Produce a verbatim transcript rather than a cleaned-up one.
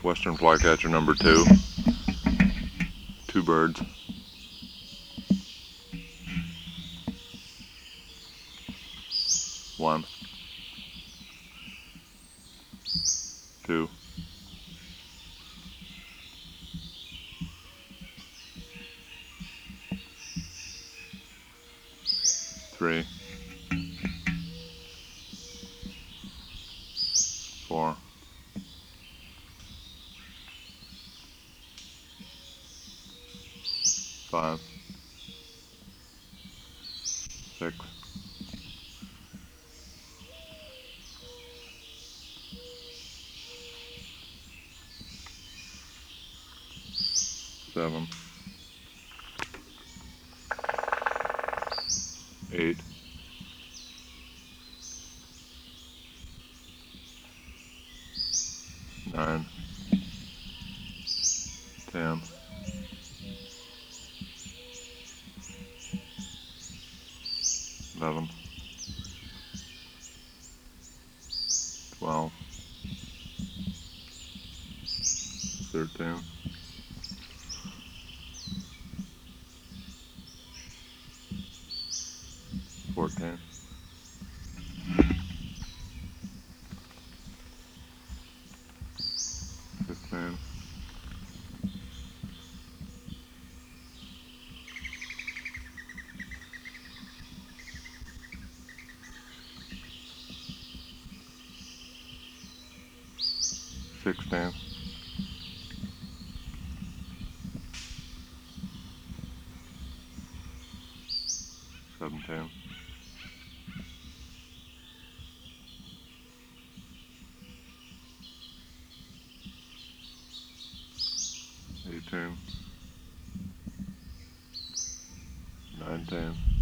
Western flycatcher number two. Two birds. One. Two. Three. Four. Five. Six. Seven. Eight. Nine. Ten. Eleven. Twelve. Thirteen. Fourteen. Fifteen. Sixteen. Seventeen. Eighteen. Nineteen.